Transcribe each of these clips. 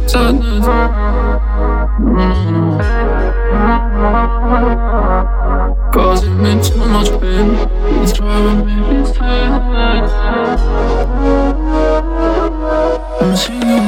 sadness. Causing me too much pain. It's driving me insane. I'm singing.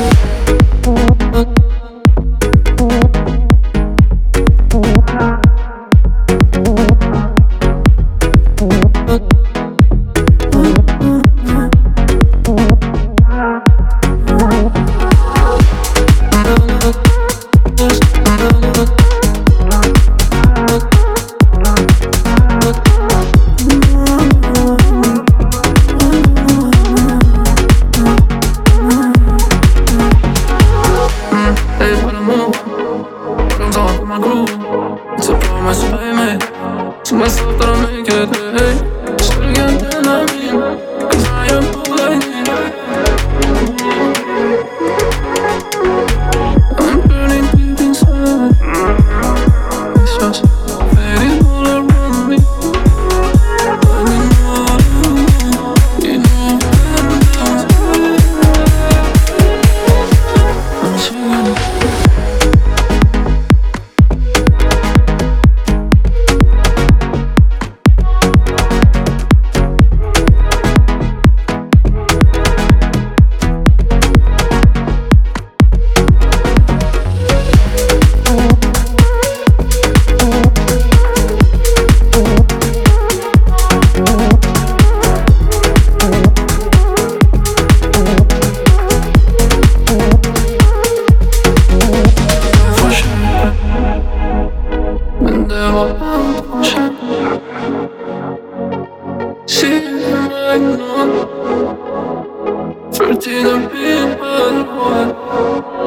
It's a promise I made to myself that I'll make it, hey. Still again, then I mean, 'cause I am all I need. I'm burning deep inside. It's just fading all around me. But you know I'm singing. She might not 13 and be my one.